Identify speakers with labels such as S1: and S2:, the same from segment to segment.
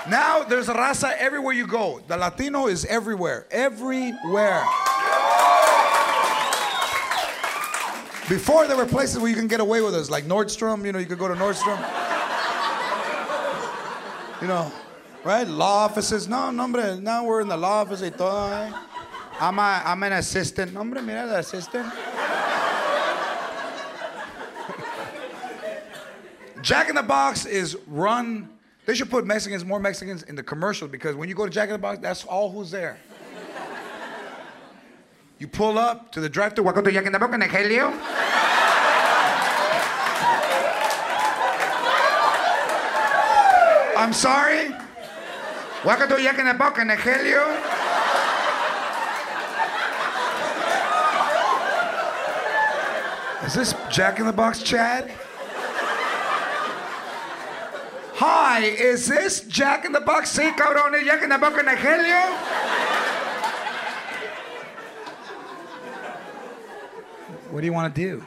S1: Now there's a raza everywhere you go. The Latino is everywhere. Everywhere. Before there were places where you can get away with us, like Nordstrom, you know, you could go to Nordstrom. You know, right? Law offices. No, hombre, now we're in the law office y todo, eh? I'm an assistant. Hombre, mira, the assistant. Jack in the Box is run. They should put more Mexicans in the commercial, because when you go to Jack in the Box, that's all who's there. You pull up to the drive-thru. Welcome to Jack in the Box, can I help you? I'm sorry? Welcome to Jack in the Box, can I help you? Is this Jack in the Box, Chad? Hi, is this Jack in the Box? Sí, cabrón, es Jack in the Box, can I help you? What do you want to do?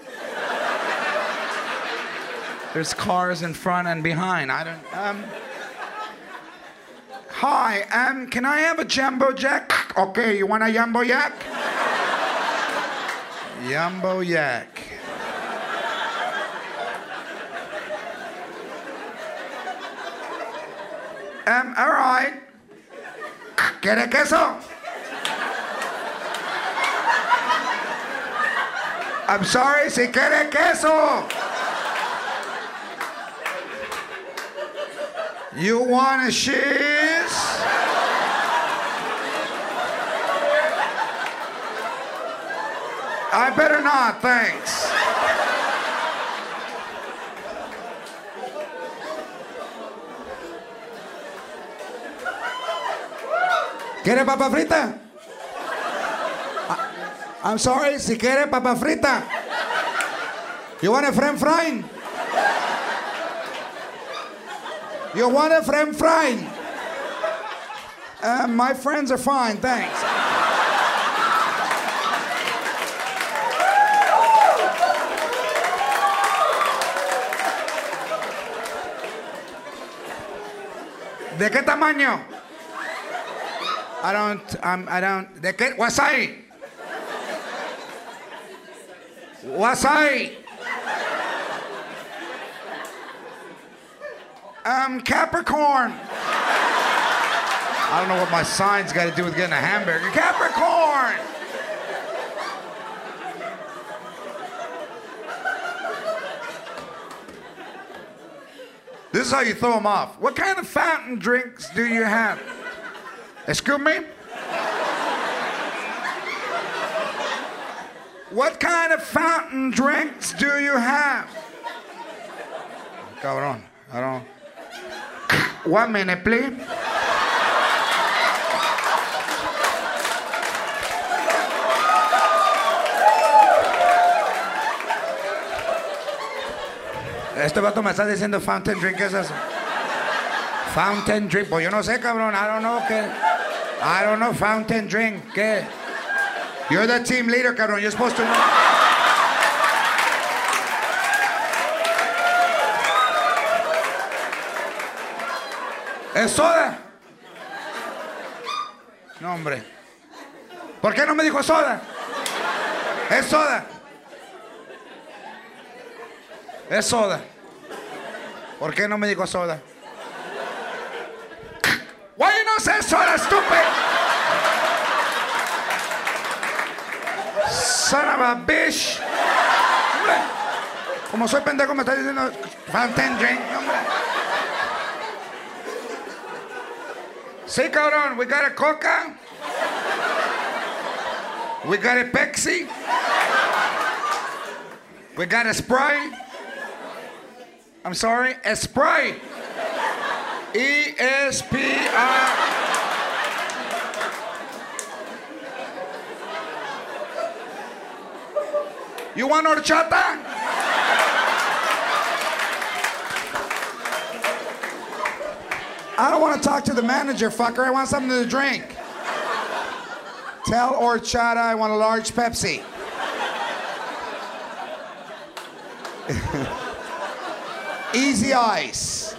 S1: There's cars in front and behind. I don't. Hi, can I have a jumbo jack? Okay, you want a jumbo jack? Jumbo yak. All right. ¿Quiere queso? I'm sorry, si quiere queso. You want a cheese? I better not, thanks. ¿Quiere papa frita? I'm sorry, si quiere papa frita. You want a french fry? You want a french fry? My friends are fine, thanks. ¿De qué tamaño? I don't. ¿De qué? Wasabi. Wasabi. Capricorn. I don't know what my sign's got to do with getting a hamburger. Capricorn. This is how you throw them off. What kind of fountain drinks do you have? Excuse me? What kind of fountain drinks do you have? Cabrón, I don't. 1 minute, please. Este vato me está diciendo fountain drink, ¿qué es eso? Fountain drink, pues yo no sé, cabrón, I don't know qué. I don't know, fountain drink, ¿qué? You're the team leader, cabrón, you're supposed to know. ¿Es soda? No, hombre. ¿Por qué no me dijo soda? ¿Es soda? Es soda. ¿Por qué no me dijo soda? Why you not say soda, stupid? Son of a bitch. Hombre, como soy pendejo me está diciendo fountain drink, hombre. Sí, cabrón, we got a Coca. We got a Pepsi. We got a Sprite. I'm sorry, a Sprite. E-S-P-R. You want horchata? I don't want to talk to the manager, fucker. I want something to drink. Tell horchata I want a large Pepsi. Easy ice.